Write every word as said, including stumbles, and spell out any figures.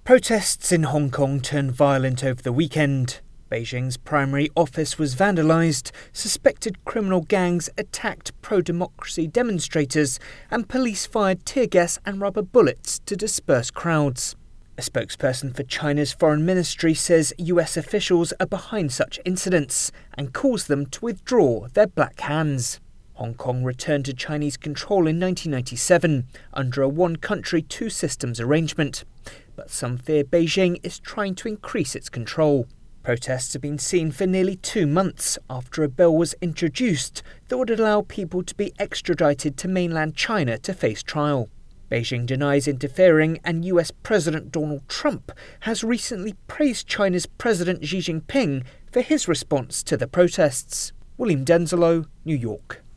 Protests in Hong Kong turned violent over the weekend. Beijing's primary office was vandalised, suspected criminal gangs attacked pro-democracy demonstrators, and police fired tear gas and rubber bullets to disperse crowds. A spokesperson for China's foreign ministry says U S officials are behind such incidents and calls them to withdraw their black hands. Hong Kong returned to Chinese control in nineteen ninety-seven under a one-country, two-systems arrangement. But some fear Beijing is trying to increase its control. Protests have been seen for nearly two months after a bill was introduced that would allow people to be extradited to mainland China to face trial. Beijing denies interfering, and U S President Donald Trump has recently praised China's President Xi Jinping for his response to the protests. William Denzelo, New York.